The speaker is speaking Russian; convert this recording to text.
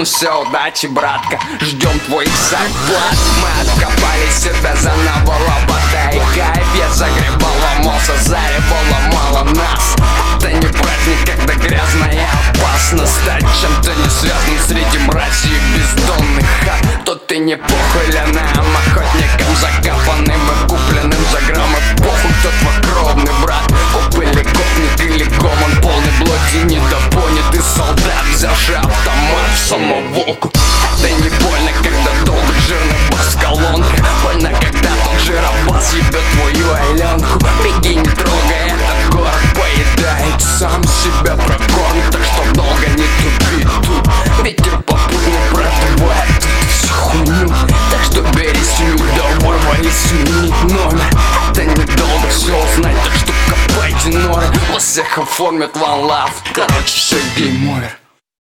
Ну все, удачи, братка, ждем твоих зарплат. Мы откопали себя заново лопатой. Кайф я загребал, ломался, заребал, ломало нас. Это не праздник, когда грязно и опасно стать чем-то не связанным среди мрази и бездонных хат. То ты не похуй нам, охотникам закопанным и купленным за граммы. Похуй, кто твой кровный брат, коп или копник или гомон, полный блоки недопонятый солдат, взявший автомат в самоволку. Да не больно, когда долго жирный бас в колонках. Больно, когда тот жиробас ебет твою айленку. Беги, не трогай этот город, поедает сам себя прокормит. Так что долго не тупи тут, ветер попутно продувает всю хуйню. Так что бери снюк, да ворвались сменить номер. Это недолго все узнать, так что копайте норы. Вас всех оформят one love, короче все гейм овер.